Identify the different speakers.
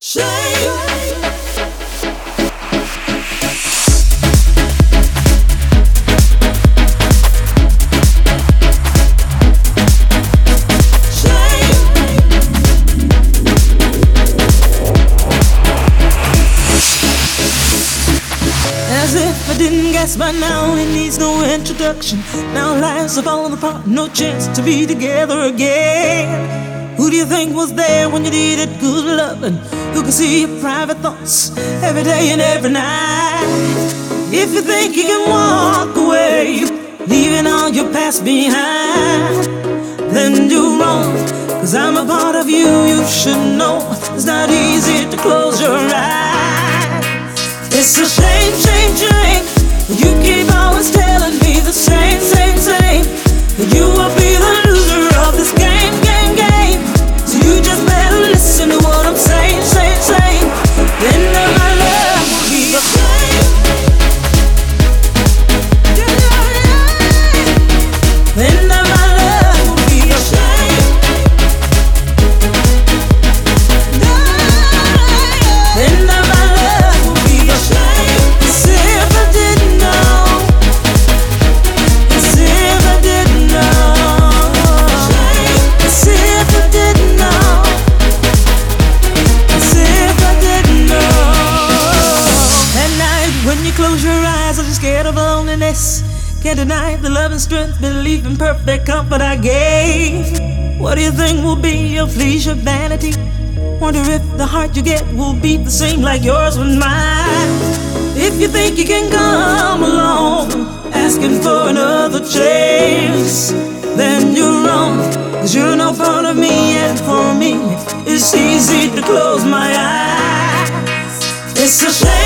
Speaker 1: As if I didn't guess by now, it needs no introduction. Now lives are falling apart, no chance to be together again. Who do you think was there when you needed good loving? Who can see your private thoughts every day and every night? If you think you can walk away, leaving all your past behind, then you're wrong. Cause I'm a part of you, you should know. It's not easy to close your eyes. It's a shame, shame, shame. You keep always telling me the same, same, same. You will be the loser of this game, game, game. So you just better listen to what I'm saying, saying, saying. Then my love will be a flame. Then my love will be a shame. Then my love will be a shame. As if I didn't know. As if I didn't know. As if I didn't know. As if I didn't know. At night when you close your eyes, I'm scared of loneliness. Can't deny the love and strength, belief and perfect comfort I gave. What do you think will be your fleece of vanity? Wonder if the heart you get will beat the same like yours with mine. If you think you can come along, asking for another chance, then you're wrong. Cause you're no part of me, and for me, it's easy to close my eyes. It's a shame.